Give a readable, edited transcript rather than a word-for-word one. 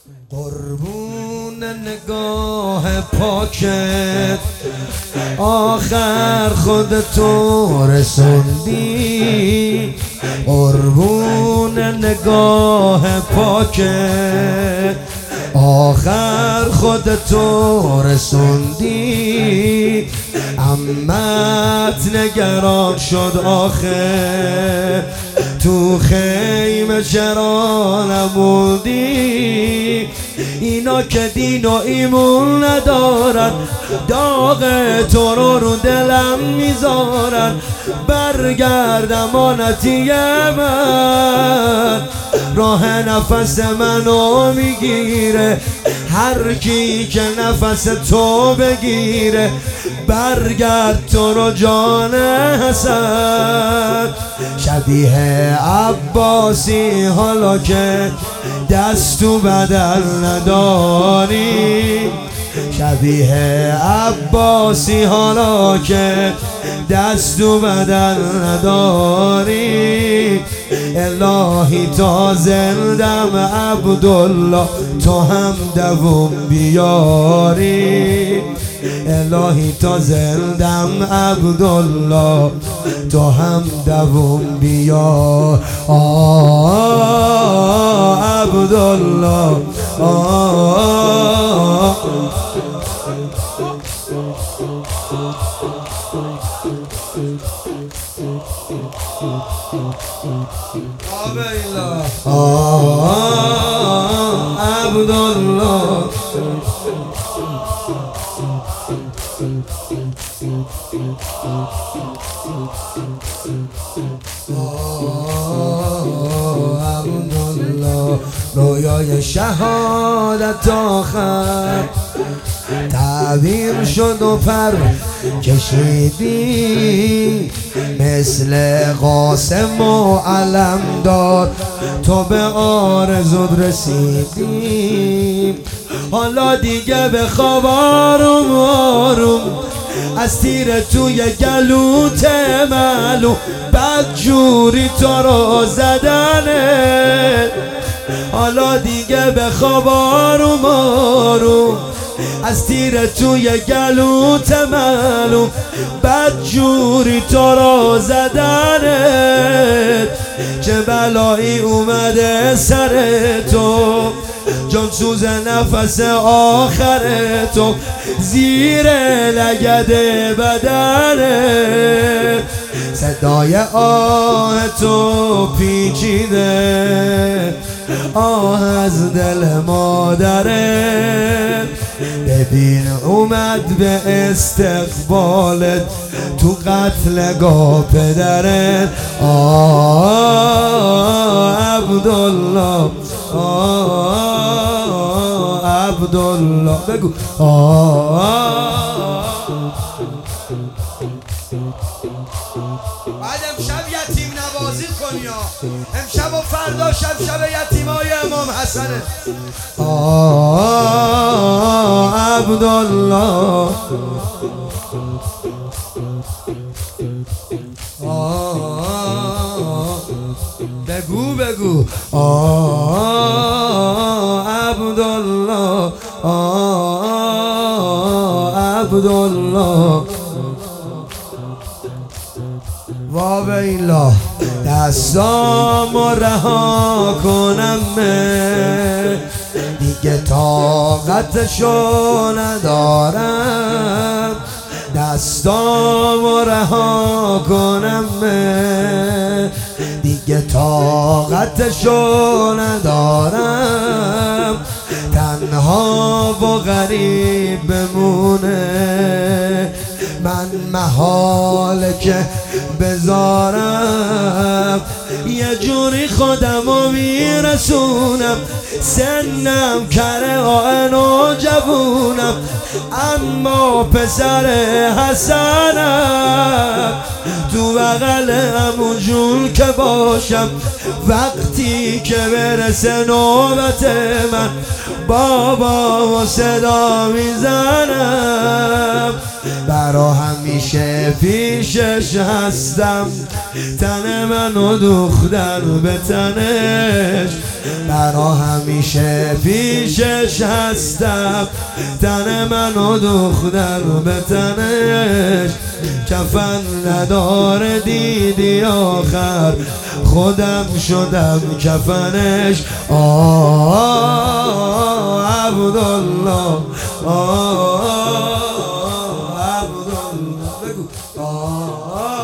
قربون نگاه پاکت آخر خودتو رسوندی، قربون نگاه پاکت آخر خودتو رسوندی. عمت نگران شد آخه تو خیمه چرا نموندی. اینا که دین و ایمون ندارن داغ تو رو دلم میذارن. برگرد امانتی من راه نفس منو میگیره، هر کی که نفس تو بگیره. برگرد تو رو جان حسن، شبیه عباسی حالا که دست و بدل نداری. شبیه عباسی حالا که دست و بدل نداری. الهی تا زندم عبدالله تو هم دوم بیاری. الهی تا زندم عبدالله تو هم دوم بیار. عبدالله عبدالله عبدالله. رویای شهادت آخر تعبیر شد و پر کشیدی، مثل قاسم و علمدار تو به آرزود رسیدی. حالا دیگه به خواب آروم آروم از تیر توی گلوت معلوم بدجوری تو رو زدنه. حالا دیگه به خواب آروم آروم از تیر توی گلوت معلوم بدجوری تو رو زدنت. چه بلایی اومده سر تو، جان سوز نفس آخر تو زیر لگد بدنت. صدای آه تو پیچیده آه از دل مادرت. ببین اومد به استقبالت تو قتلگاه پدرت. عبدالله عبدالله بگو بعد امشب یتیم نوازی کن یا امشب و فردا شب یتیمای امام حسنه. عبدالله بگو بگو عبدالله عبدالله. واویلا دستامو رها کنم دیگه طاقتشو ندارم. دستامو رها کنم دیگه طاقتشو ندارم. تنها و غریب بمونه من محاله که بذارم. یه جوری خودمو میرسونم سنم کره آن و جوونم، اما پسر حسنم تو بغل همون جون که باشم. وقتی که برسه نوبت من بابا و صدا میزنم. برا همیشه پیشش هستم تن من و دختر به تنش، برا همیشه پیشش هستم. تن من و دختر به تنش، کفن نداره دیدی آخر، خودم شدم کفنش. عبدالله عبدالله بگو